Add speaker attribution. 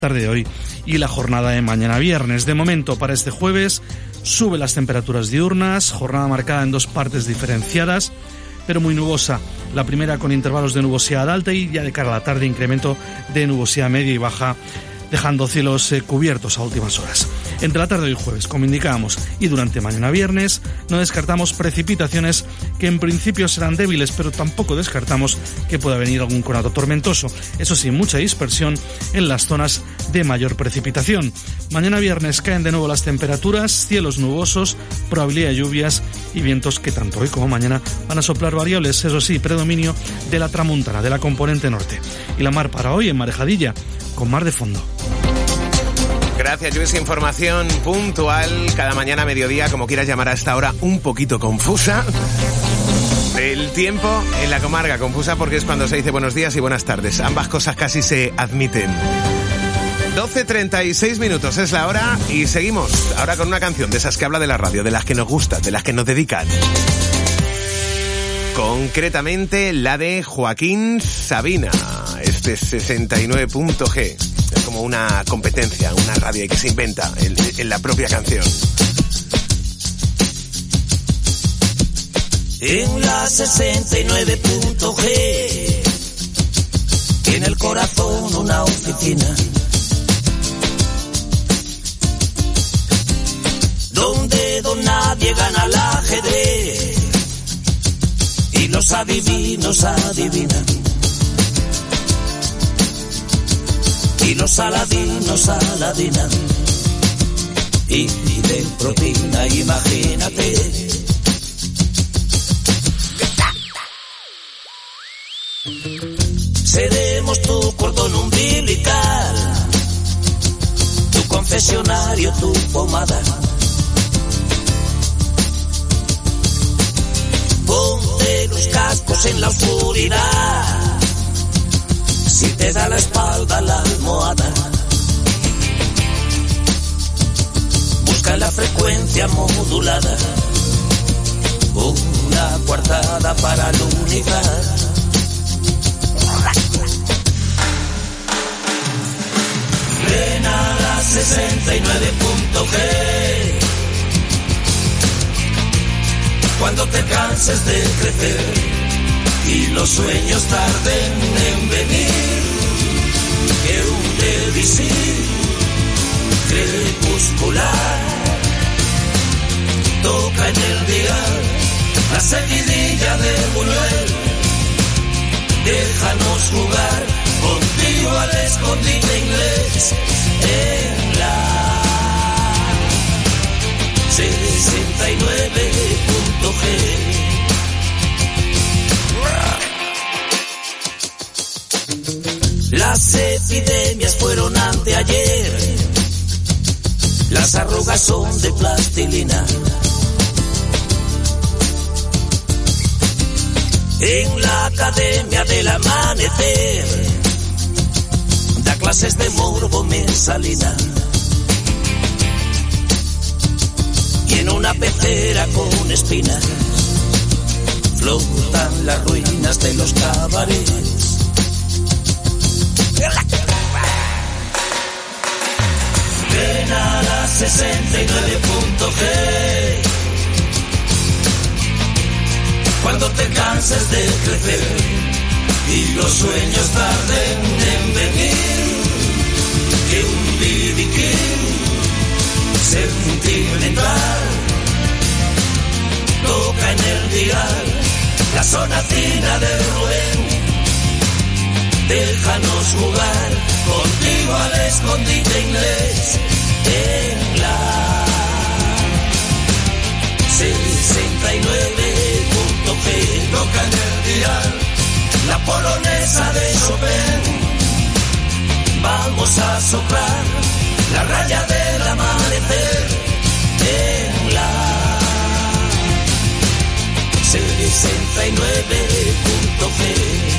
Speaker 1: tarde de hoy y la jornada de mañana viernes. De momento, para este jueves, suben las temperaturas diurnas, jornada marcada en dos partes diferenciadas, pero muy nubosa. La primera con intervalos de nubosidad alta y ya de cara a la tarde incremento de nubosidad media y baja, dejando cielos cubiertos a últimas horas. Entre la tarde de hoy jueves, como indicábamos, y durante mañana viernes, no descartamos precipitaciones que en principio serán débiles, pero tampoco descartamos que pueda venir algún conato tormentoso. Eso sí, mucha dispersión en las zonas de mayor precipitación. Mañana viernes caen de nuevo las temperaturas, cielos nubosos, probabilidad de lluvias y vientos que tanto hoy como mañana van a soplar variables, eso sí, predominio de la tramuntana, de la componente norte. Y la mar para hoy en Marejadilla, con mar de fondo.
Speaker 2: Gracias, Luis. Información puntual cada mañana a mediodía, como quieras llamar a esta hora, un poquito confusa. El tiempo en la comarca, confusa porque es cuando se dice buenos días y buenas tardes. Ambas cosas casi se admiten. 12:36 minutos es la hora y seguimos ahora con una canción de esas que habla de la radio, de las que nos gusta, de las que nos dedican. Concretamente la de Joaquín Sabina, este 69.g. Es como una competencia, una radio que se inventa en la propia canción.
Speaker 3: En la 69.g, en el corazón una oficina, donde don nadie gana al ajedrez y los adivinos adivinan. Y los aladinos aladinan y de propina, imagínate. Seremos tu cordón umbilical, tu confesionario, tu pomada. Ponte los cascos en la oscuridad, si te da la espalda la almohada. Busca la frecuencia modulada, una coartada para la unidad. Ven a la 69.g, cuando te canses de crecer y los sueños tarden en venir, que un visir crepuscular toca en el dial la seguidilla de Buñuel. Déjanos jugar contigo al escondite inglés en la 69.g. Las epidemias fueron anteayer, las arrugas son de plastilina. En la Academia del Amanecer da clases de morbo Mesalina, y en una pecera con espinas flotan las ruinas de los cabarets. Ven a la 69.g, cuando te canses de crecer y los sueños tarden en venir, que un bidiquín sentimental toca en el dial la sonatina de Rubén. Déjanos jugar contigo al escondite inglés en la 69.g. Toca en el dial la polonesa de Chopin. Vamos a soplar la raya del amanecer en la 69.g.